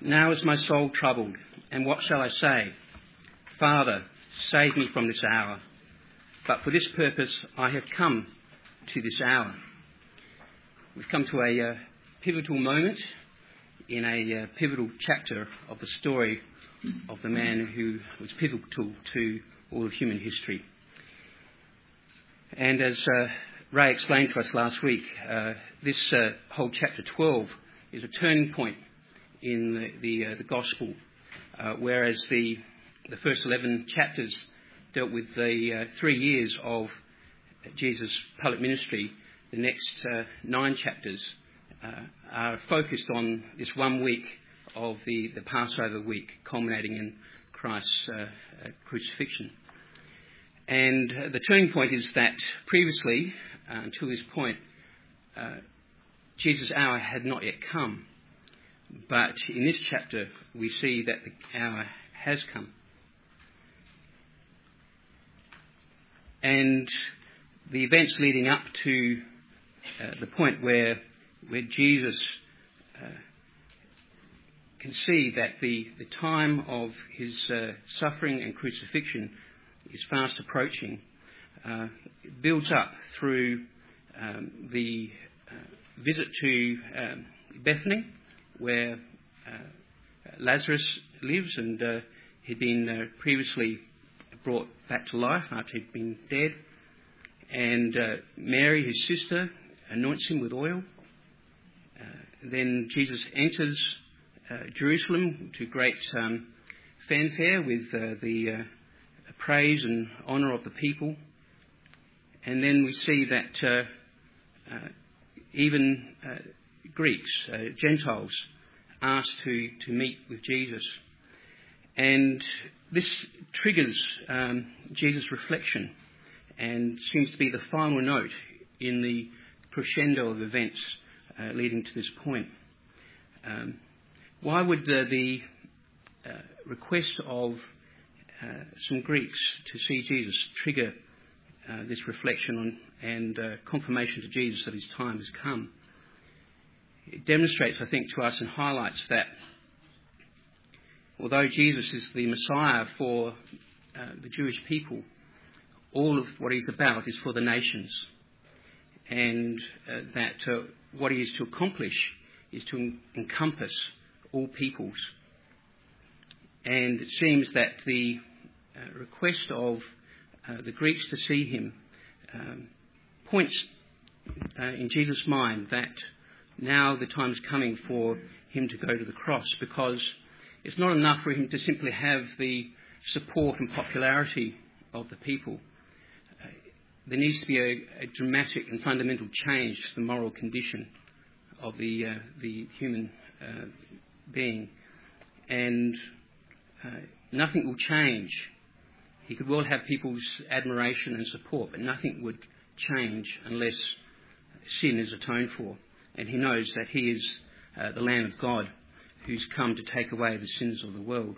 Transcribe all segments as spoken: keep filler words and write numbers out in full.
Now is my soul troubled, and what shall I say? Father, save me from this hour. But for this purpose I have come to this hour. We've come to a uh, pivotal moment in a uh, pivotal chapter of the story of the man who was pivotal to all of human history. And as uh, Ray explained to us last week, uh, this uh, whole chapter twelve is a turning point in the the, uh, the gospel, uh, whereas the the first eleven chapters dealt with the uh, three years of Jesus' public ministry. The next uh, nine chapters uh, are focused on this one week of the, the Passover week, culminating in Christ's uh, uh, crucifixion. And uh, the turning point is that previously, uh, until this point, uh, Jesus' hour had not yet come. But in this chapter, we see that the hour has come. And the events leading up to uh, the point where where Jesus uh, can see that the, the time of his uh, suffering and crucifixion is fast approaching, uh, it builds up through um, the uh, visit to um, Bethany, where uh, Lazarus lives, and uh, he'd been uh, previously brought back to life after he'd been dead. And uh, Mary, his sister, anoints him with oil. Uh, then Jesus enters uh, Jerusalem to great um, fanfare with uh, the uh, praise and honour of the people. And then we see that uh, uh, even uh, Greeks, uh, Gentiles, asked to, to meet with Jesus. And this triggers um, Jesus' reflection and seems to be the final note in the crescendo of events uh, leading to this point. Um, why would uh, the uh, request of uh, some Greeks to see Jesus trigger uh, this reflection on, and uh, confirmation to Jesus that his time has come? It demonstrates, I think, to us and highlights that although Jesus is the Messiah for uh, the Jewish people, all of what he's about is for the nations, and uh, that uh, what he is to accomplish is to en- encompass all peoples. And it seems that the uh, request of uh, the Greeks to see him um, points uh, in Jesus' mind that now the time is coming for him to go to the cross, because it's not enough for him to simply have the support and popularity of the people. Uh, there needs to be a, a dramatic and fundamental change to the moral condition of the uh, the human uh, being, and uh, nothing will change. He could well have people's admiration and support, but nothing would change unless sin is atoned for. And he knows that he is uh, the Lamb of God who's come to take away the sins of the world.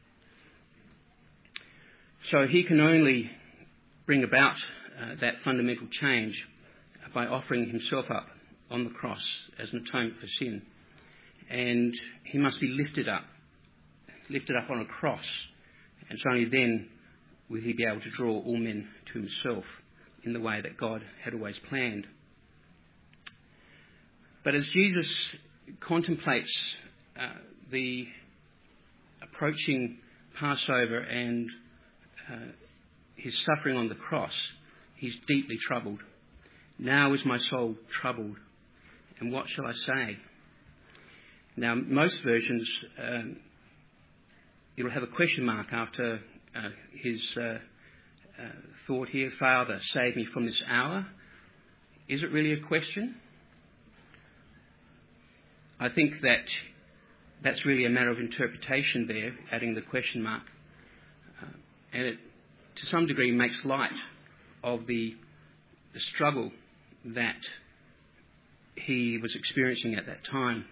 So he can only bring about uh, that fundamental change by offering himself up on the cross as an atonement for sin. And he must be lifted up, lifted up on a cross. And so only then will he be able to draw all men to himself in the way that God had always planned. But as Jesus contemplates uh, the approaching Passover and uh, his suffering on the cross, he's deeply troubled. Now is my soul troubled, and what shall I say? Now, most versions, um, it'll have a question mark after uh, his uh, uh, thought here, Father, save me from this hour. Is it really a question? I think that that's really a matter of interpretation there, adding the question mark. Uh, and it, to some degree, makes light of the, the struggle that he was experiencing at that time.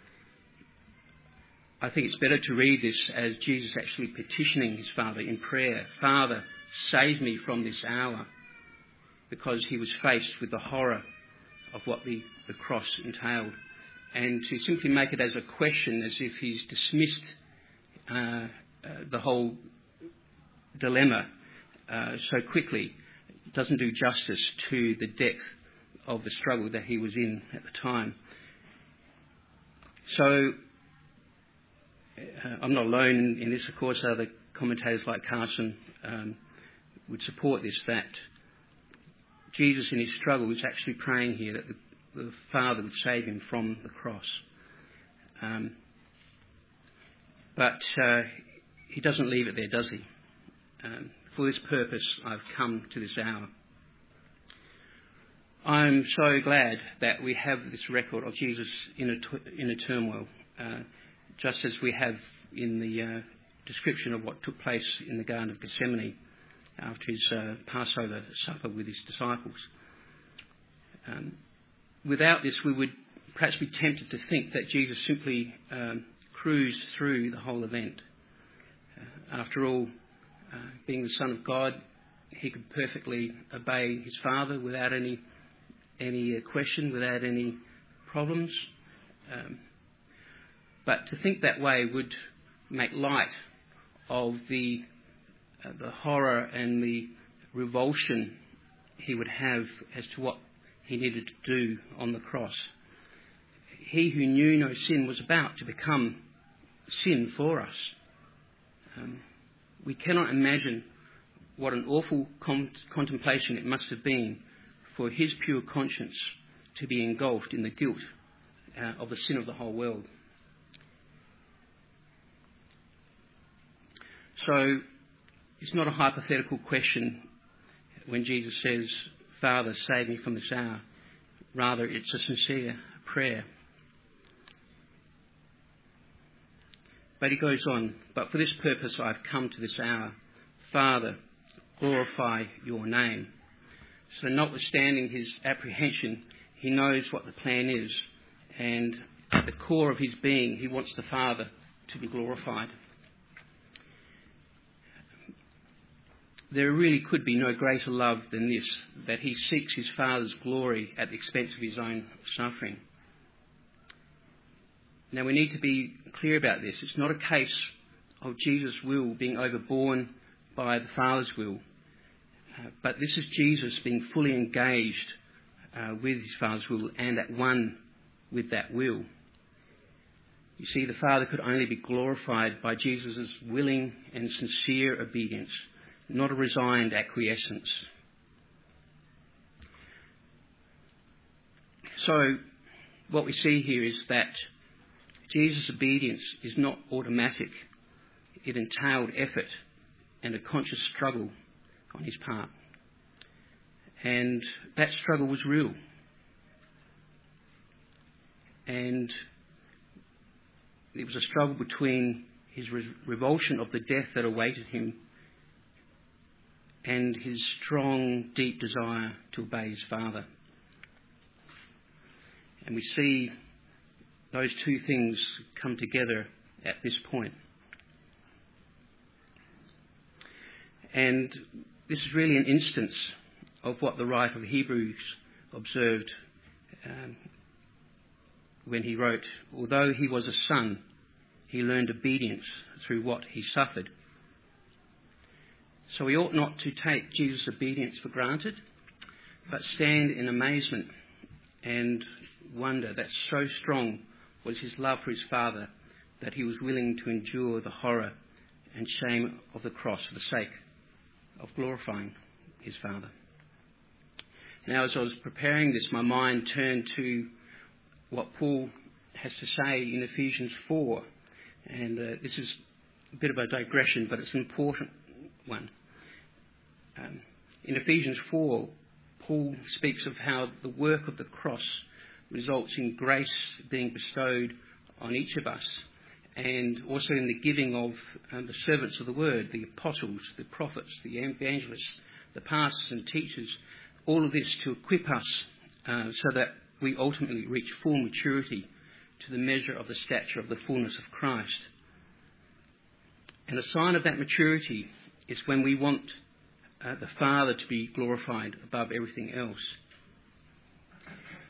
I think it's better to read this as Jesus actually petitioning his Father in prayer. Father, save me from this hour, because he was faced with the horror of what the, the cross entailed. and to simply make it as a question, as if he's dismissed uh, uh, the whole dilemma uh, so quickly, doesn't do justice to the depth of the struggle that he was in at the time. So uh, I'm not alone in, in this, of course. Other commentators like Carson um, would support this, that Jesus in his struggle is actually praying here that the, the Father would save him from the cross. Um, but uh, he doesn't leave it there, does he? Um, for this purpose I've come to this hour. I'm so glad that we have this record of Jesus in a, in a turmoil, uh, just as we have in the uh, description of what took place in the Garden of Gethsemane after his uh, Passover supper with his disciples. Um, without this, we would perhaps be tempted to think that Jesus simply um, cruised through the whole event. Uh, after all, uh, being the Son of God, he could perfectly obey his Father without any any uh, question, without any problems. Um, but to think that way would make light of the uh, the horror and the revulsion he would have as to what he needed to do on the cross. He who knew no sin was about to become sin for us. Um, we cannot imagine what an awful con- contemplation it must have been for his pure conscience to be engulfed in the guilt uh, of the sin of the whole world. So it's not a hypothetical question when Jesus says, "Father, save me from this hour." Rather, it's a sincere prayer. But he goes on, "But for this purpose I've come to this hour. Father, glorify your name." So notwithstanding his apprehension, he knows what the plan is, and at the core of his being, he wants the Father to be glorified. There really could be no greater love than this, that he seeks his Father's glory at the expense of his own suffering. Now, we need to be clear about this. It's not a case of Jesus' will being overborne by the Father's will, uh, but this is Jesus being fully engaged uh, with his Father's will and at one with that will. You see, the Father could only be glorified by Jesus' willing and sincere obedience, not a resigned acquiescence. So, what we see here is that Jesus' obedience is not automatic. It entailed effort and a conscious struggle on his part. And that struggle was real. And it was a struggle between his re- revulsion of the death that awaited him and his strong, deep desire to obey his Father. And we see those two things come together at this point. And this is really an instance of what the writer of Hebrews observed um, when he wrote, "Although he was a son, he learned obedience through what he suffered." So we ought not to take Jesus' obedience for granted, but stand in amazement and wonder that so strong was his love for his Father that he was willing to endure the horror and shame of the cross for the sake of glorifying his Father. Now, as I was preparing this, my mind turned to what Paul has to say in Ephesians four. And uh, this is a bit of a digression, but it's an important one. Um, in Ephesians four, Paul speaks of how the work of the cross results in grace being bestowed on each of us, and also in the giving of um, the servants of the word, the apostles, the prophets, the evangelists, the pastors and teachers, all of this to equip us uh, so that we ultimately reach full maturity to the measure of the stature of the fullness of Christ. And a sign of that maturity is when we want uh, the Father to be glorified above everything else.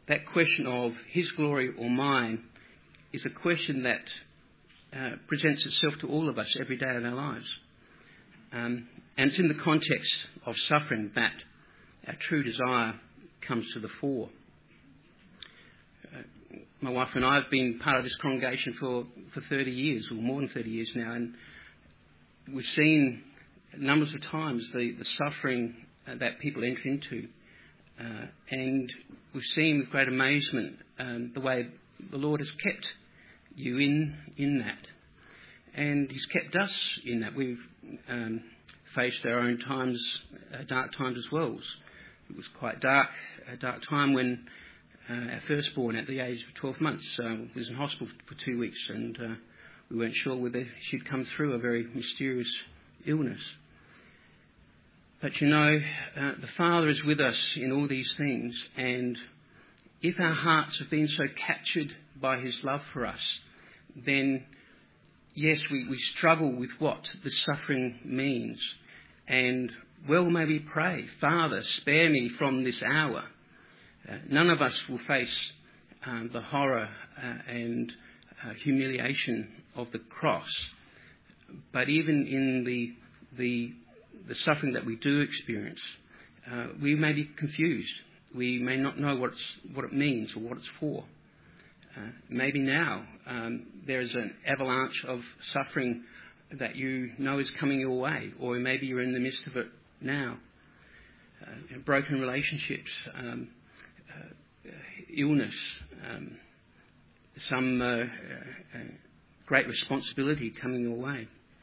that question of his glory or mine is a question that uh, presents itself to all of us every day of our lives. Um, and it's in the context of suffering that our true desire comes to the fore. Uh, my wife and I have been part of this congregation for, for thirty years, or more than thirty years now, and we've seen numbers of times the, the suffering uh, that people enter into. Uh, and we've seen with great amazement um, the way the Lord has kept you in in that. And he's kept us in that. We've um, faced our own times, uh, dark times as well. It was quite dark, a dark time when uh, our firstborn at the age of twelve months uh, was in hospital for two weeks and uh, we weren't sure whether she'd come through a very mysterious illness. But you know, uh, the Father is with us in all these things, and if our hearts have been so captured by his love for us, then yes, we, we struggle with what the suffering means. And well, may we pray, Father, spare me from this hour. Uh, none of us will face um, the horror uh, and uh, humiliation of the cross. But even in the the the suffering that we do experience, uh, we may be confused. We may not know what, it's, what it means or what it's for. Uh, maybe now um, there's an avalanche of suffering that you know is coming your way, or maybe you're in the midst of it now. Uh, broken relationships, um, uh, illness, um, some uh, uh, great responsibility coming your way.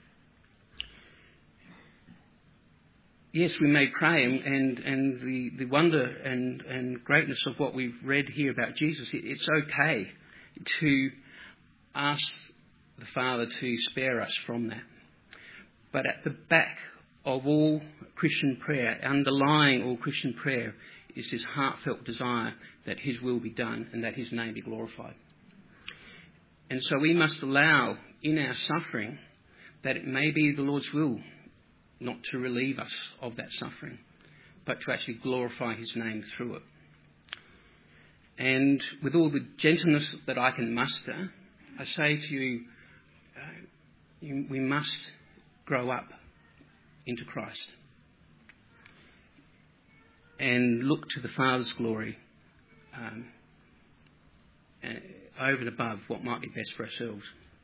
Yes, we may pray, and, and, and the, the wonder and, and greatness of what we've read here about Jesus, it, it's okay to ask the Father to spare us from that. But at the back of all Christian prayer, underlying all Christian prayer, is this heartfelt desire that his will be done and that his name be glorified. And so we must allow in our suffering that it may be the Lord's will not to relieve us of that suffering, but to actually glorify his name through it. And with all the gentleness that I can muster, I say to you, uh, you we must grow up into Christ and look to the Father's glory um, over and above what might be best for ourselves.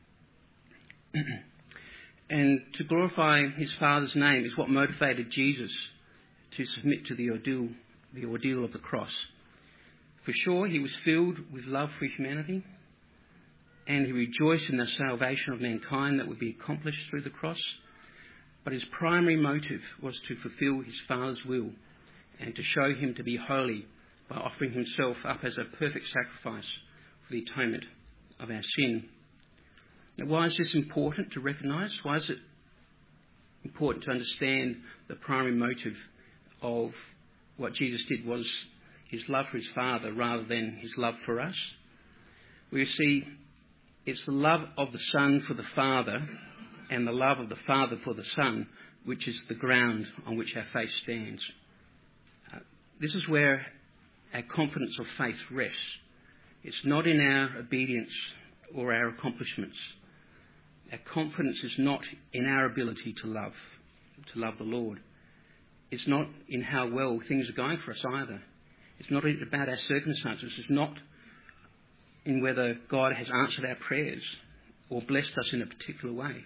And to glorify his Father's name is what motivated Jesus to submit to the ordeal, the ordeal of the cross. For sure, he was filled with love for humanity, and he rejoiced in the salvation of mankind that would be accomplished through the cross. But his primary motive was to fulfill his Father's will and to show him to be holy by offering himself up as a perfect sacrifice for the atonement of our sin. Now, why is this important to recognise? Why is it important to understand the primary motive of what Jesus did was his love for his Father rather than his love for us? We see it's the love of the Son for the Father and the love of the Father for the Son, which is the ground on which our faith stands. Uh, this is where our confidence of faith rests. It's not in our obedience or our accomplishments. Our confidence is not in our ability to love, to love the Lord. It's not in how well things are going for us either. It's not about our circumstances. It's not in whether God has answered our prayers or blessed us in a particular way.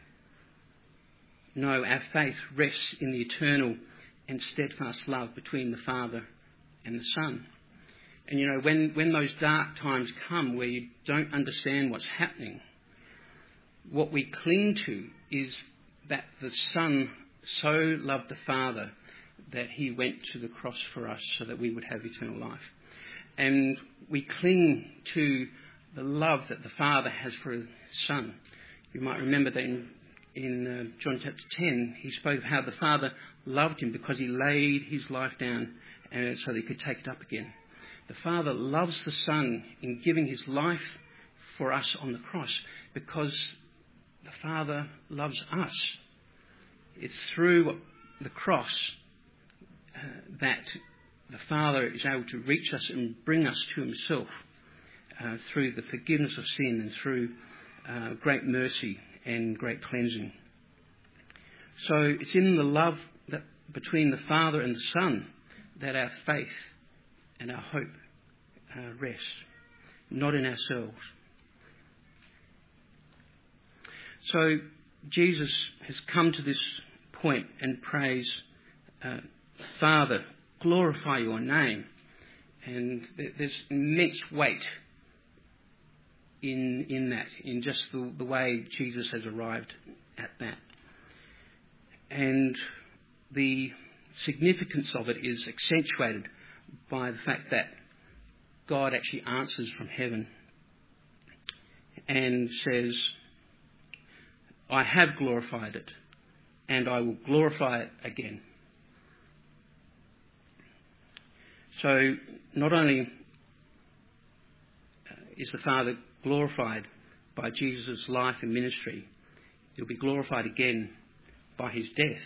No, our faith rests in the eternal and steadfast love between the Father and the Son. And you know, when, when those dark times come where you don't understand what's happening, what we cling to is that the Son so loved the Father that he went to the cross for us so that we would have eternal life. And we cling to the love that the Father has for his Son. You might remember that in, in uh, John chapter ten, he spoke of how the Father loved him because he laid his life down and so that he could take it up again. The Father loves the Son in giving his life for us on the cross because the Father loves us. It's through the cross uh, that the Father is able to reach us and bring us to himself uh, through the forgiveness of sin and through uh, great mercy and great cleansing. So it's in the love that between the Father and the Son that our faith and our hope uh, rest, not in ourselves. So Jesus has come to this point and prays, uh, Father, glorify your name. And there's immense weight in in that, in just the, the way Jesus has arrived at that. And the significance of it is accentuated by the fact that God actually answers from heaven and says, I have glorified it, and I will glorify it again. So not only is the Father glorified by Jesus' life and ministry, he'll be glorified again by his death,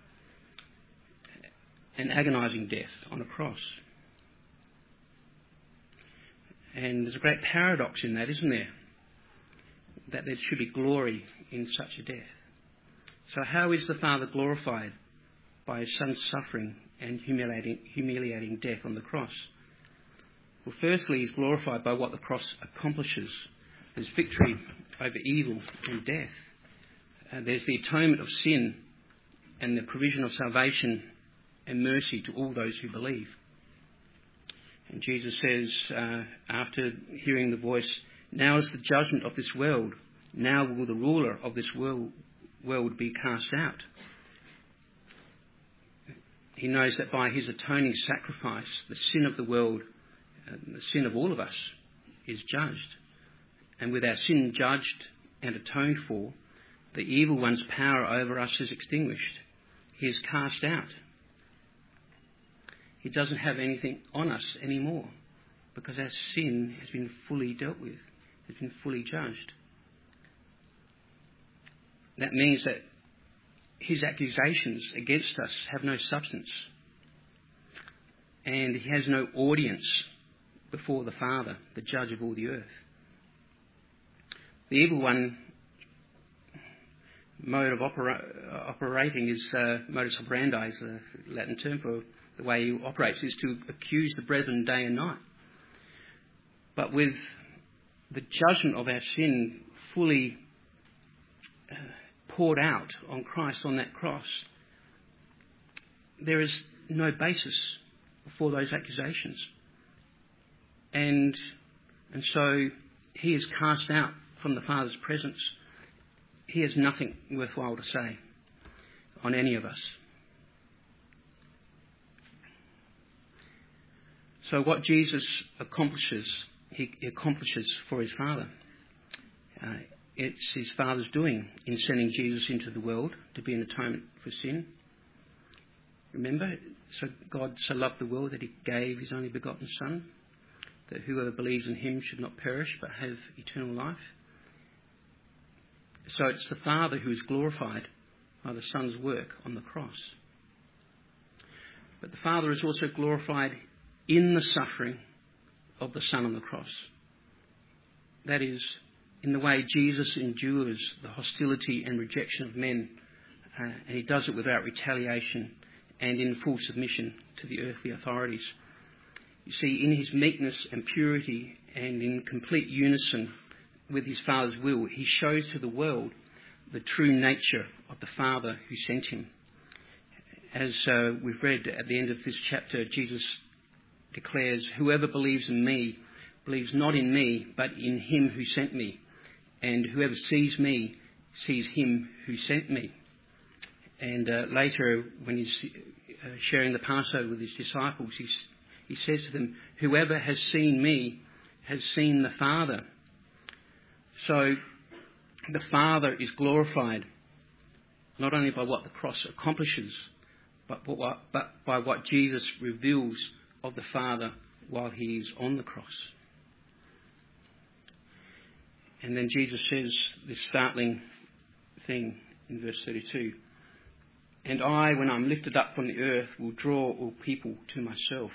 an agonising death on a cross. And there's a great paradox in that, isn't there? That there should be glory in such a death. So how is the Father glorified? By his Son's suffering and humiliating, humiliating death on the cross. Well, firstly, he's glorified by what the cross accomplishes. There's victory over evil and death. Uh, there's the atonement of sin and the provision of salvation and mercy to all those who believe. And Jesus says, uh, after hearing the voice, now is the judgment of this world. Now will the ruler of this world, world be cast out. He knows that by his atoning sacrifice, the sin of the world, uh, the sin of all of us, is judged. And with our sin judged and atoned for, the evil one's power over us is extinguished. He is cast out. He doesn't have anything on us anymore because our sin has been fully dealt with, has been fully judged. That means that his accusations against us have no substance, and he has no audience before the Father, the judge of all the earth. The evil one mode of opera- operating is uh, modus operandi, is a Latin term for the way he operates, is to accuse the brethren day and night. But with the judgment of our sin fully uh, poured out on Christ on that cross, there is no basis for those accusations. And and so he is cast out from the Father's presence. He has nothing worthwhile to say on any of us. So what Jesus accomplishes, he accomplishes for his Father. Uh, it's his Father's doing in sending Jesus into the world to be an atonement for sin. Remember, so God so loved the world that he gave his only begotten Son, that whoever believes in him should not perish but have eternal life. So it's the Father who is glorified by the Son's work on the cross. But the Father is also glorified in the suffering of the Son on the cross. That is, in the way Jesus endures the hostility and rejection of men, uh, and he does it without retaliation and in full submission to the earthly authorities. You see, in his meekness and purity and in complete unison with his Father's will, he shows to the world the true nature of the Father who sent him. As uh, we've read at the end of this chapter, Jesus declares, whoever believes in me believes not in me, but in him who sent me. And whoever sees me sees him who sent me. And uh, later, when he's uh, sharing the Passover with his disciples, he's, he says to them, whoever has seen me has seen the Father. So the Father is glorified not only by what the cross accomplishes, but, what, but by what Jesus reveals of the Father while he is on the cross. And then Jesus says this startling thing in verse thirty-two. And I, when I'm lifted up from the earth, will draw all people to myself.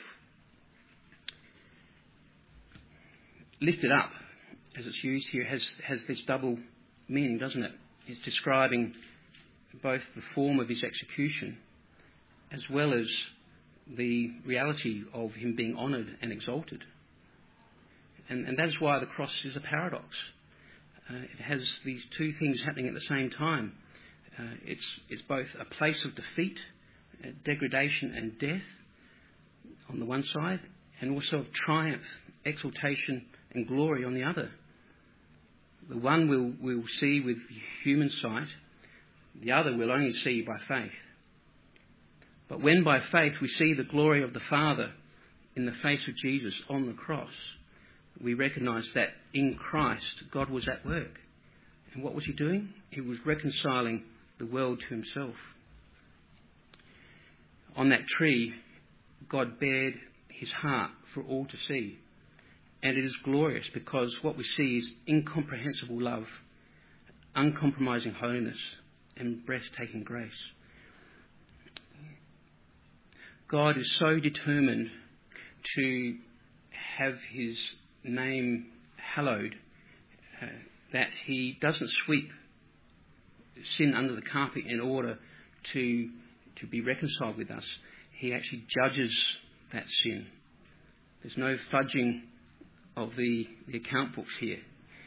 Lifted up, as it's used here, has, has this double meaning, doesn't it? It's describing both the form of his execution as well as the reality of him being honoured and exalted. And, and that's why the cross is a paradox. Uh, it has these two things happening at the same time. Uh, it's, it's both a place of defeat, uh, degradation and death on the one side, and also of triumph, exaltation and glory on the other. The one we'll, we'll see with human sight, the other we'll only see by faith. But when by faith we see the glory of the Father in the face of Jesus on the cross, we recognise that in Christ God was at work. And what was he doing? He was reconciling the world to himself. On that tree, God bared his heart for all to see. And it is glorious because what we see is incomprehensible love, uncompromising holiness, and breathtaking grace. God is so determined to have his name hallowed uh, that he doesn't sweep sin under the carpet in order to, to be reconciled with us. He actually judges that sin. There's no fudging of the, the account books here.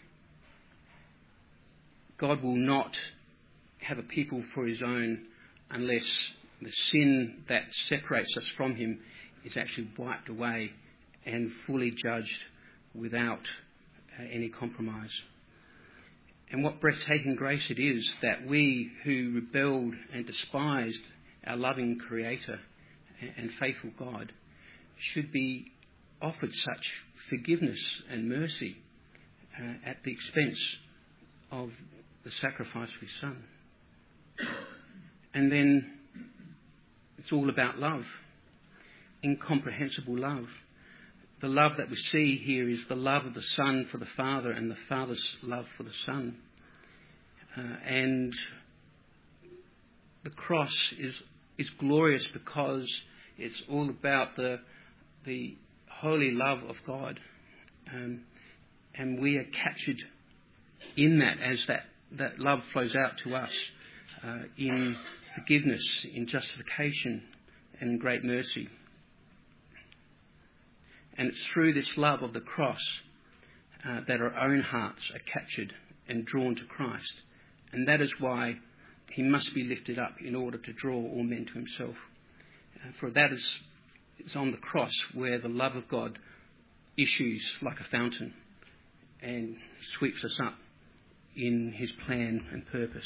God will not have a people for his own unless the sin that separates us from him is actually wiped away and fully judged without uh, any compromise. And what breathtaking grace it is that we who rebelled and despised our loving Creator and faithful God should be offered such forgiveness and mercy uh, at the expense of the sacrifice of his Son. And then it's all about love, incomprehensible love. The love that we see here is the love of the Son for the Father and the Father's love for the Son. Uh, and the cross is is glorious because it's all about the the holy love of God. Um, and we are captured in that as that, that love flows out to us uh, in forgiveness, in justification and great mercy. And it's through this love of the cross uh, that our own hearts are captured and drawn to Christ. And that is why he must be lifted up in order to draw all men to himself. Uh, for that is it's on the cross where the love of God issues like a fountain and sweeps us up in his plan and purpose.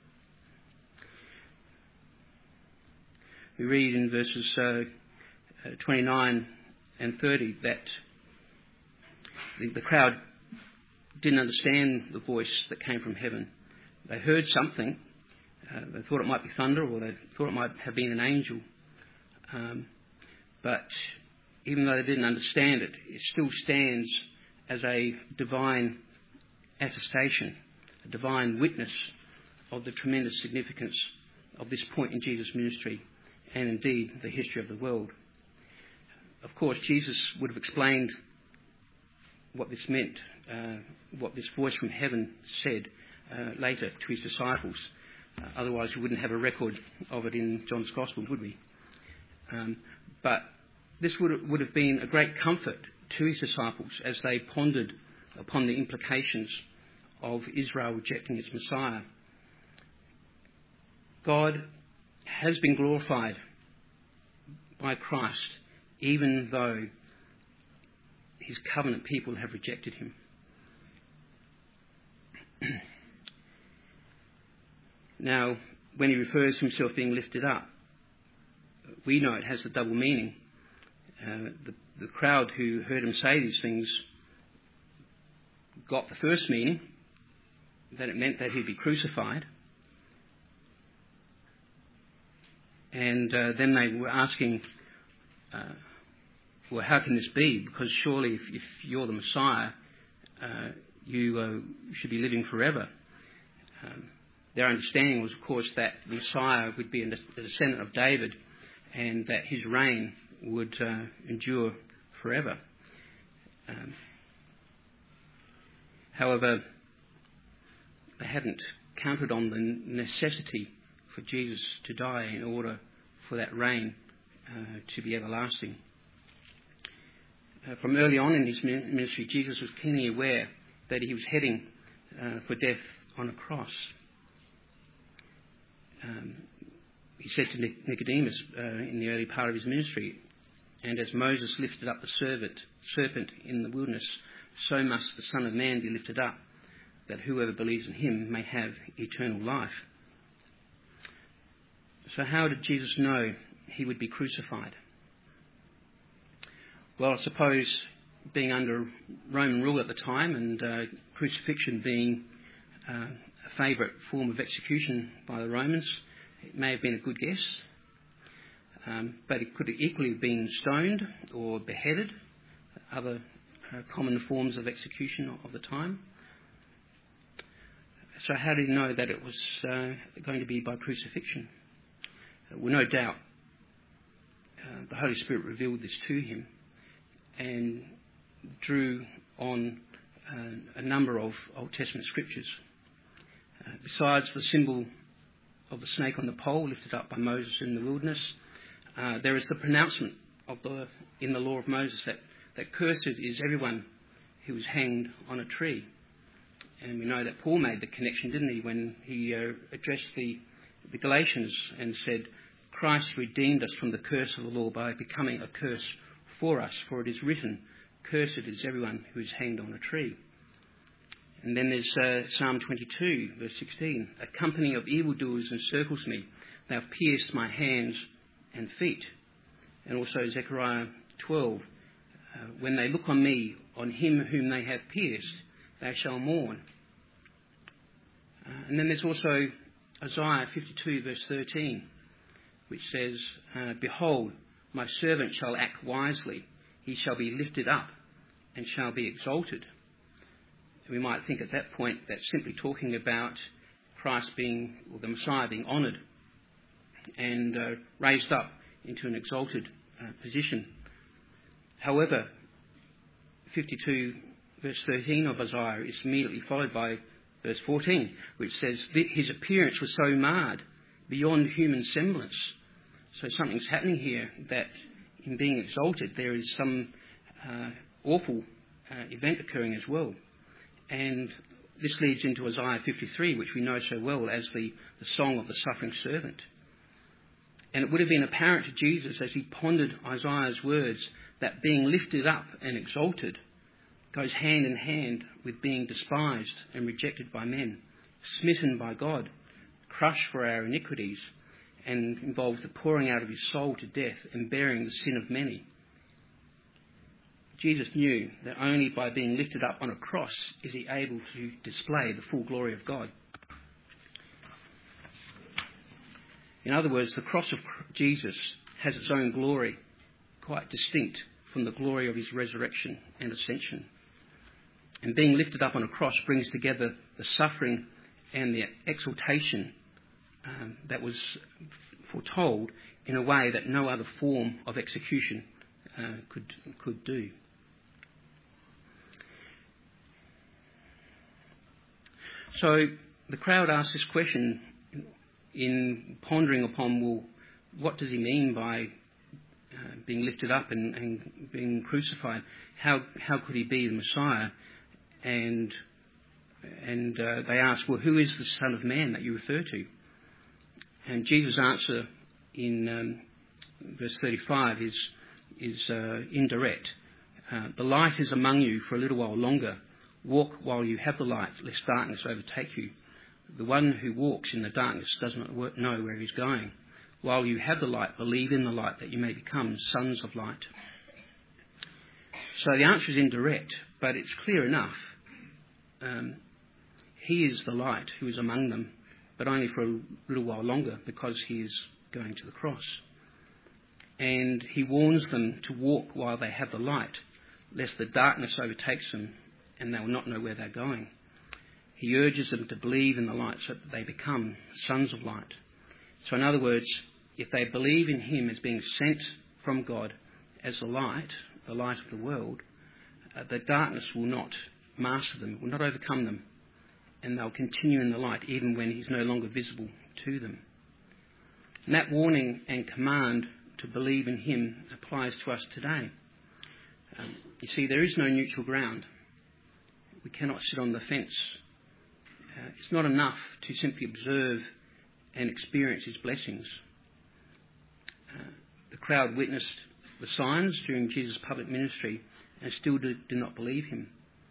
We read in verses uh, uh, twenty-nine and thirty that the, the crowd didn't understand the voice that came from heaven. They heard something. Uh, they thought it might be thunder, or they thought it might have been an angel. Um, but even though they didn't understand it, it still stands as a divine attestation, a divine witness of the tremendous significance of this point in Jesus' ministry and indeed the history of the world. Of course, Jesus would have explained what this meant, uh, what this voice from heaven said uh, later to his disciples. Uh, otherwise, we wouldn't have a record of it in John's Gospel, would we? Um, but this would have, would have been a great comfort to his disciples as they pondered upon the implications of Israel rejecting its Messiah. God has been glorified by Christ, even though his covenant people have rejected him. Now, when he refers to himself being lifted up, we know it has a double meaning. Uh, the, the crowd who heard him say these things got the first meaning, that it meant that he'd be crucified. And uh, then they were asking, uh, well, how can this be? Because surely if, if you're the Messiah, uh, you uh, should be living forever. Um, their understanding was, of course, that the Messiah would be a descendant of David and that his reign would uh, endure forever. Um, however, they hadn't counted on the necessity for Jesus to die in order for that reign uh, to be everlasting. Uh, from early on in his ministry, Jesus was keenly aware that he was heading uh, for death on a cross. Um, he said to Nicodemus uh, in the early part of his ministry, "And as Moses lifted up the serpent, serpent in the wilderness, so must the Son of Man be lifted up, that whoever believes in him may have eternal life." So how did Jesus know he would be crucified? Well, I suppose being under Roman rule at the time and uh, crucifixion being uh, a favourite form of execution by the Romans, it may have been a good guess. Um, but it could equally have been stoned or beheaded, other uh, common forms of execution of the time. So how did he know that it was uh, going to be by crucifixion? Uh, well, no doubt uh, the Holy Spirit revealed this to him and drew on uh, a number of Old Testament scriptures. Uh, besides the symbol of the snake on the pole lifted up by Moses in the wilderness, uh, there is the pronouncement of the in the law of Moses that, that cursed is everyone who is hanged on a tree. And we know that Paul made the connection, didn't he, when he uh, addressed the, the Galatians and said, "Christ redeemed us from the curse of the law by becoming a curse for us, for it is written, cursed is everyone who is hanged on a tree." And then there's uh, Psalm twenty-two, verse sixteen. "A company of evildoers encircles me. They have pierced my hands and feet." And also Zechariah twelve. Uh, "When they look on me, on him whom they have pierced, they shall mourn." Uh, and then there's also Isaiah fifty-two, verse thirteen, which says, uh, "Behold, my servant shall act wisely. He shall be lifted up and shall be exalted." We might think at that point that's simply talking about Christ being, or the Messiah being honoured and uh, raised up into an exalted uh, position. However, fifty-two verse thirteen of Isaiah is immediately followed by verse fourteen, which says that his appearance was so marred beyond human semblance. So something's happening here, that in being exalted there is some uh, awful uh, event occurring as well. And this leads into Isaiah fifty-three, which we know so well as the, the song of the suffering servant. And it would have been apparent to Jesus as he pondered Isaiah's words that being lifted up and exalted goes hand in hand with being despised and rejected by men, smitten by God, crushed for our iniquities, and involves the pouring out of his soul to death and bearing the sin of many. Jesus knew that only by being lifted up on a cross is he able to display the full glory of God. In other words, the cross of Jesus has its own glory, quite distinct from the glory of his resurrection and ascension. And being lifted up on a cross brings together the suffering and the exaltation um, that was foretold in a way that no other form of execution uh, could could do. So the crowd asked this question in pondering upon, well, what does he mean by uh, being lifted up and, and being crucified? How how could he be the Messiah? And and uh, they asked, well, who is the Son of Man that you refer to? And Jesus' answer in um, verse thirty-five is is uh, indirect. Uh, "The light is among you for a little while longer. Walk while you have the light, lest darkness overtake you. The one who walks in the darkness does not know where he's going. While you have the light, believe in the light, that you may become sons of light." So the answer is indirect, but it's clear enough. Um, he is the light who is among them, but only for a little while longer, because he is going to the cross. And he warns them to walk while they have the light, lest the darkness overtakes them and they will not know where they're going. he urges them to believe in the light so that they become sons of light. So in other words, if they believe in him as being sent from God as the light, the light of the world, uh, the darkness will not master them, will not overcome them, and they'll continue in the light even when he's no longer visible to them. And that warning and command to believe in him applies to us today. Um, you see, there is no neutral ground. We cannot sit on the fence. Uh, it's not enough to simply observe and experience his blessings. Uh, the crowd witnessed the signs during Jesus' public ministry and still do, do not believe him.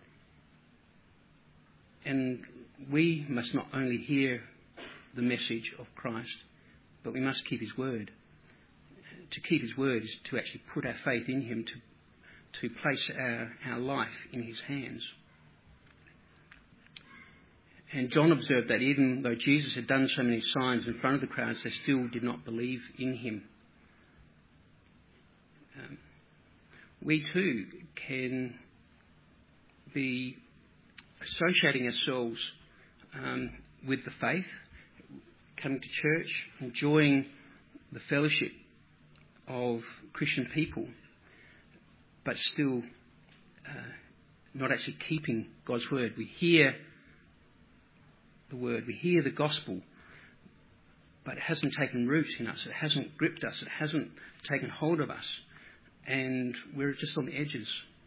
And we must not only hear the message of Christ, but we must keep his word. To keep his word is to actually put our faith in him, to, to place our, our life in his hands. And John observed that even though Jesus had done so many signs in front of the crowds, they still did not believe in him. Um, we too can be associating ourselves um, with the faith, coming to church, enjoying the fellowship of Christian people, but still uh, not actually keeping God's word. We hear the word, we hear the gospel, but it hasn't taken root in us, it hasn't gripped us, it hasn't taken hold of us, and we're just on the edges.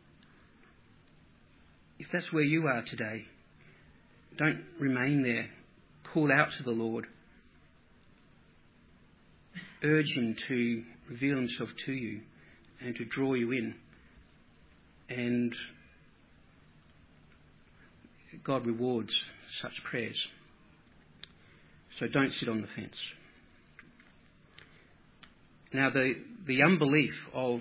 If that's where you are today, don't remain there. Call out to the Lord. Urge him to reveal himself to you and to draw you in. And God rewards such prayers. So don't sit on the fence. Now, the, the unbelief of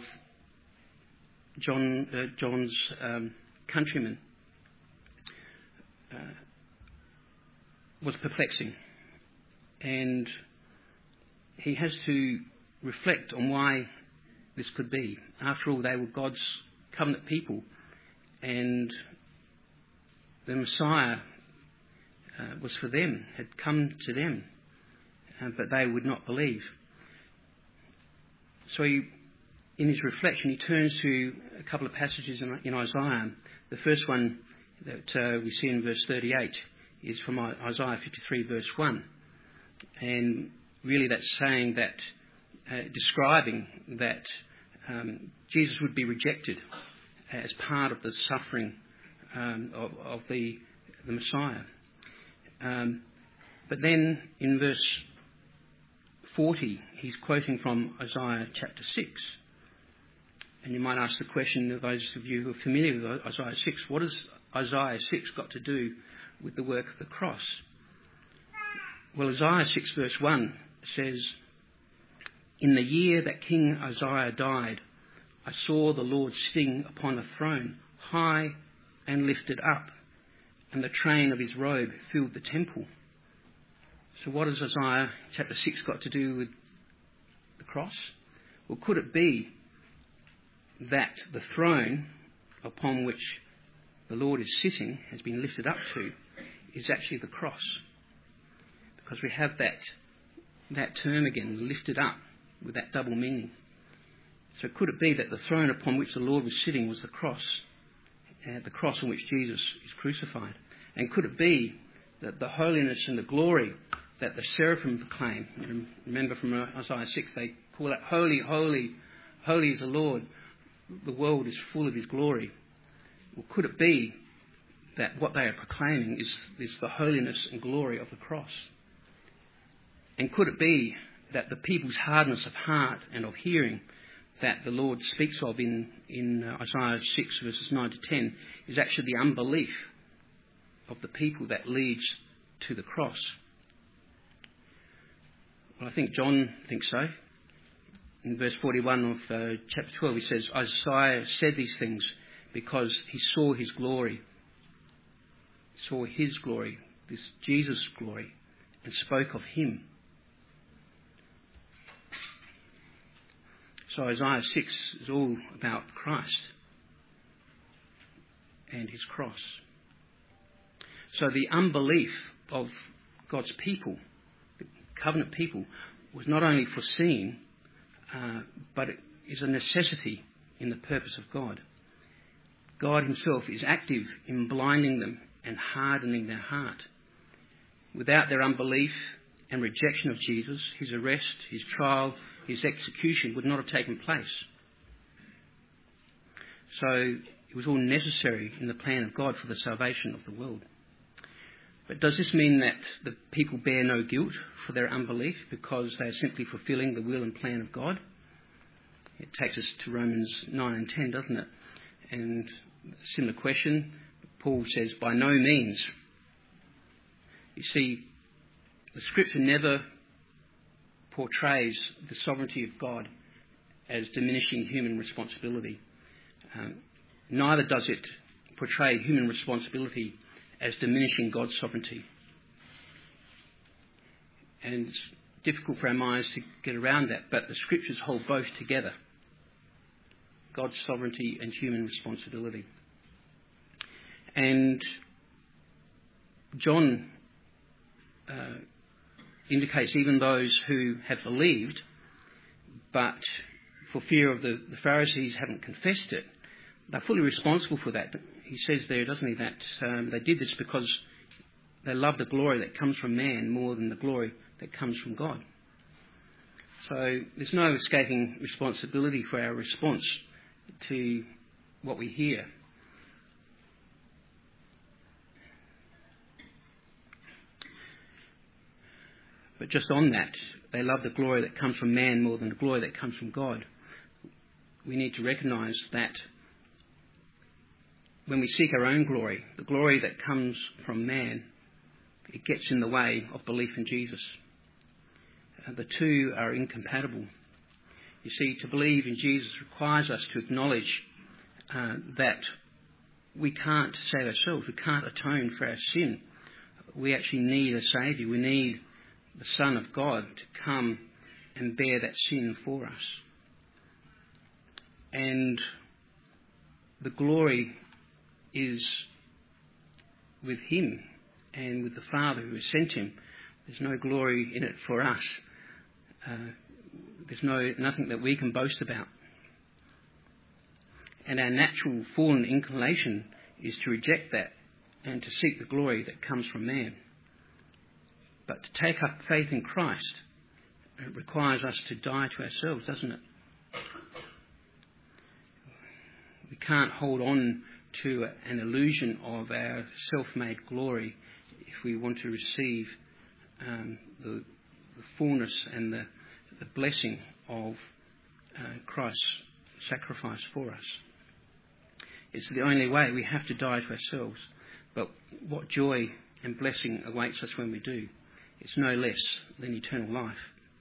John uh, John's um, countrymen uh, was perplexing, and he has to reflect on why this could be. After all, they were God's covenant people, and the Messiah uh, was for them, had come to them, uh, but they would not believe. So he, in his reflection, he turns to a couple of passages in, in Isaiah. The first one that uh, we see in verse thirty-eight is from Isaiah fifty-three, verse one. And really that's saying that, uh, describing that um, Jesus would be rejected as part of the suffering um, of, of the, the Messiah. Um, but then in verse forty, he's quoting from Isaiah chapter six. And you might ask the question, of those of you who are familiar with Isaiah six, what has Isaiah six got to do with the work of the cross? Well, Isaiah six verse one says, "In the year that King Uzziah died, I saw the Lord sitting upon a throne, high and lifted up, and the train of his robe filled the temple." So what has Isaiah chapter six got to do with the cross? Well, could it be that the throne upon which the Lord is sitting has been lifted up to is actually the cross? Because we have that, that term again, lifted up, with that double meaning. So could it be that the throne upon which the Lord was sitting was the cross, uh, the cross on which Jesus is crucified? And could it be that the holiness and the glory that the seraphim proclaim, remember from Isaiah six, they call it holy, holy, holy is the Lord, the world is full of his glory. Well, could it be that what they are proclaiming is, is the holiness and glory of the cross? And could it be that the people's hardness of heart and of hearing that the Lord speaks of in, in Isaiah six verses nine to ten is actually the unbelief of the people that leads to the cross? Well, I think John thinks so. In verse forty-one of uh, chapter twelve, he says, Isaiah said these things because he saw his glory, saw his glory, this Jesus' glory, and spoke of him. So Isaiah six is all about Christ and his cross. So the unbelief of God's people, the covenant people, was not only foreseen, uh, but it is a necessity in the purpose of God. God himself is active in blinding them and hardening their heart. Without their unbelief and rejection of Jesus, his arrest, his trial, his execution would not have taken place. So it was all necessary in the plan of God for the salvation of the world. But does this mean that the people bear no guilt for their unbelief because they are simply fulfilling the will and plan of God? It takes us to Romans nine and ten, doesn't it? And a similar question, Paul says, by no means. You see, the Scripture never portrays the sovereignty of God as diminishing human responsibility. Um, neither does it portray human responsibility as diminishing God's sovereignty. And it's difficult for our minds to get around that, but the Scriptures hold both together. God's sovereignty and human responsibility. And John uh, indicates even those who have believed, but for fear of the, the Pharisees haven't confessed it, they're fully responsible for that. He says there, doesn't he, that um, they did this because they love the glory that comes from man more than the glory that comes from God. So there's no escaping responsibility for our response to what we hear. But just on that, they love the glory that comes from man more than the glory that comes from God. We need to recognise that when we seek our own glory, the glory that comes from man, it gets in the way of belief in Jesus. Uh, the two are incompatible. You see, to believe in Jesus requires us to acknowledge uh, that we can't save ourselves. We can't atone for our sin. We actually need a Saviour. We need the Son of God to come and bear that sin for us. And the glory is with him and with the Father who has sent him. There's no glory in it for us. Uh, there's no nothing that we can boast about. And our natural fallen inclination is to reject that and to seek the glory that comes from man. But to take up faith in Christ, it requires us to die to ourselves, doesn't it? We can't hold on to an illusion of our self-made glory if we want to receive um, the, the fullness and the, the blessing of uh, Christ's sacrifice for us. It's the only way. We have to die to ourselves. But what joy and blessing awaits us when we do. It's no less than eternal life.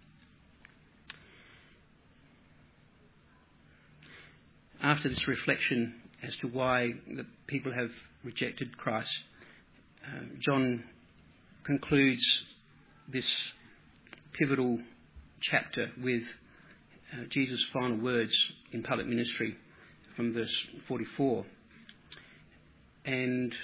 After this reflection as to why the people have rejected Christ, uh, John concludes this pivotal chapter with uh, Jesus' final words in public ministry from verse forty-four. And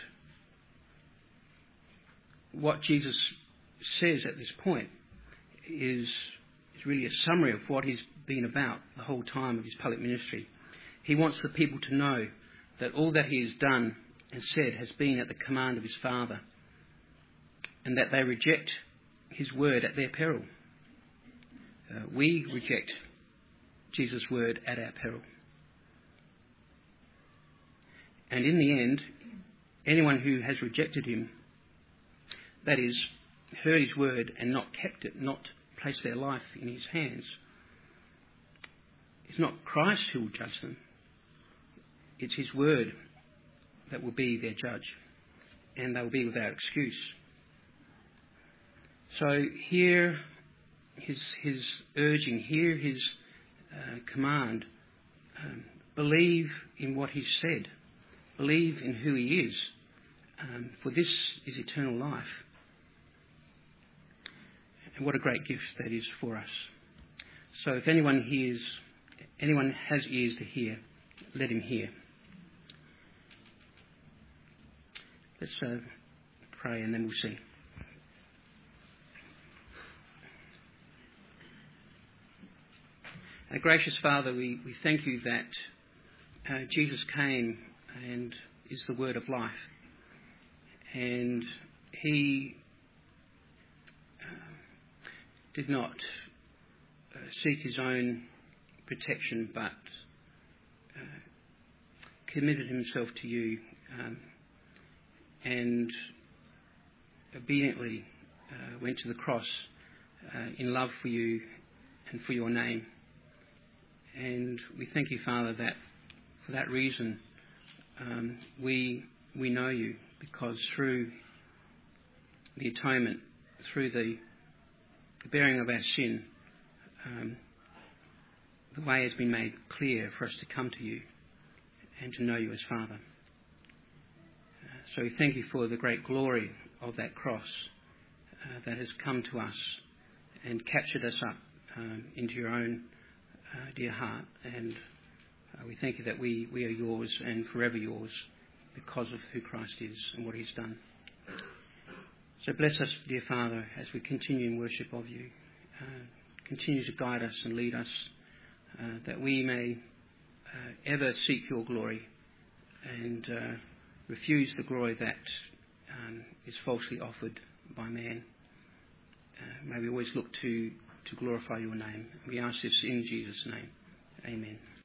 what Jesus says at this point is, is really a summary of what he's been about the whole time of his public ministry. He wants the people to know that all that he has done and said has been at the command of his Father, and that they reject his word at their peril. Uh, we reject Jesus' word at our peril. And in the end, anyone who has rejected him, that is, heard his word and not kept it, not placed their life in his hands, it's not Christ who will judge them. It's his word that will be their judge, and they will be without excuse. So hear his, his urging, hear his uh, command. Um, believe in what he said. Believe in who he is. Um, for this is eternal life. And what a great gift that is for us. So if anyone hears, anyone has ears to hear, let him hear. Let's uh, pray and then we'll sing. Uh, gracious Father, we, we thank you that uh, Jesus came and is the word of life. And he uh, did not uh, seek his own protection, but uh, committed himself to you um, and obediently uh, went to the cross uh, in love for you and for your name. And we thank you, Father, that for that reason um, we we know you, because through the atonement, through the, the bearing of our sin, um, the way has been made clear for us to come to you and to know you as Father. Uh, so we thank you for the great glory of that cross uh, that has come to us and captured us up um, into your own uh, dear heart. And uh, we thank you that we, we are yours and forever yours because of who Christ is and what he's done. So bless us, dear Father, as we continue in worship of you. Uh, continue to guide us and lead us, uh, that we may uh, ever seek your glory and uh, refuse the glory that um, is falsely offered by man. Uh, may we always look to, to glorify your name. We ask this in Jesus' name. Amen.